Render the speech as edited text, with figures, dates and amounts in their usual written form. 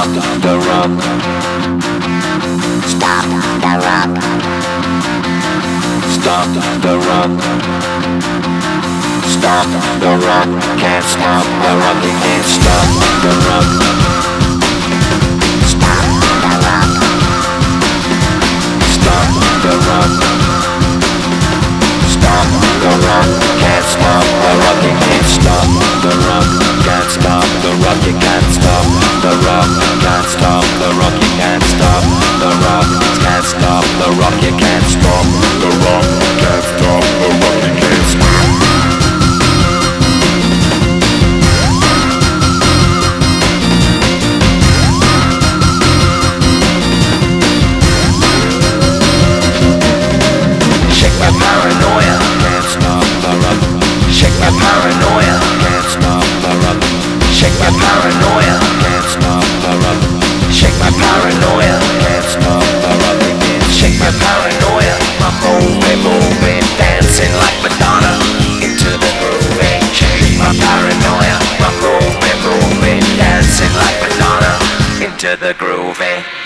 Stop the rock. Stop the rock. Stop the rock. Stop the rock. Can't stop the rock. You can't stop the rock. Stop the rock. Stop the rock. Stop the rock. Can't stop the rock. You can't stop the rock. Can't stop the rock. You can't stop the rock. Can't stop the rock. You can't stop the rock. Can't stop the rock. You can't stop the rock. Can't stop the rock. You can't stop. Shake my paranoia. Can't stop the rock. Shake my paranoia. Can't stop the rock. Shake my paranoia. Can't stop the rock. Shake my paranoia. Can't stop the rock. Shake my paranoia. I'm moving, dancing like Madonna into the groove. Shake my paranoia. I'm moving, dancing like Madonna into the groove.